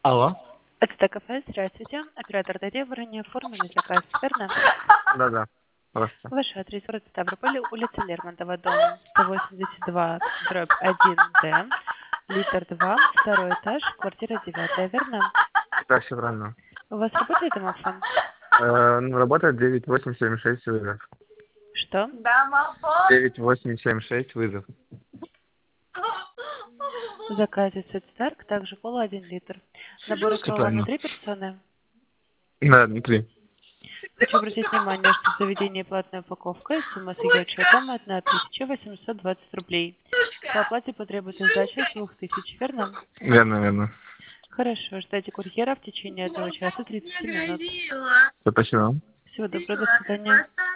Алло? Это кафе, здравствуйте. Оператор ТД, вы ранее оформили заказ, верно? Да-да. Просто. Ваш адрес город Ставрополь, улица Лермонтова, дом 182, дробь 1Д, литр 2, второй этаж, квартира 9, верно? Да, все правильно. У вас работает домофон? Работает 9876 вызов. Что? 9876 вызов. В заказе Сетстарк, также кола 1 литр. Набор Все икрова на правильно. 3 персоны. Да, Дмитрий. Хочу обратить внимание, что в заведении платная упаковка, и сумма с ее учетом 1820 рублей. По оплате потребуется сдача с 2000, верно? Верно, верно. Хорошо, ждайте курьера в течение 1 часа 30 минут. Спасибо. Всего доброго, до свидания.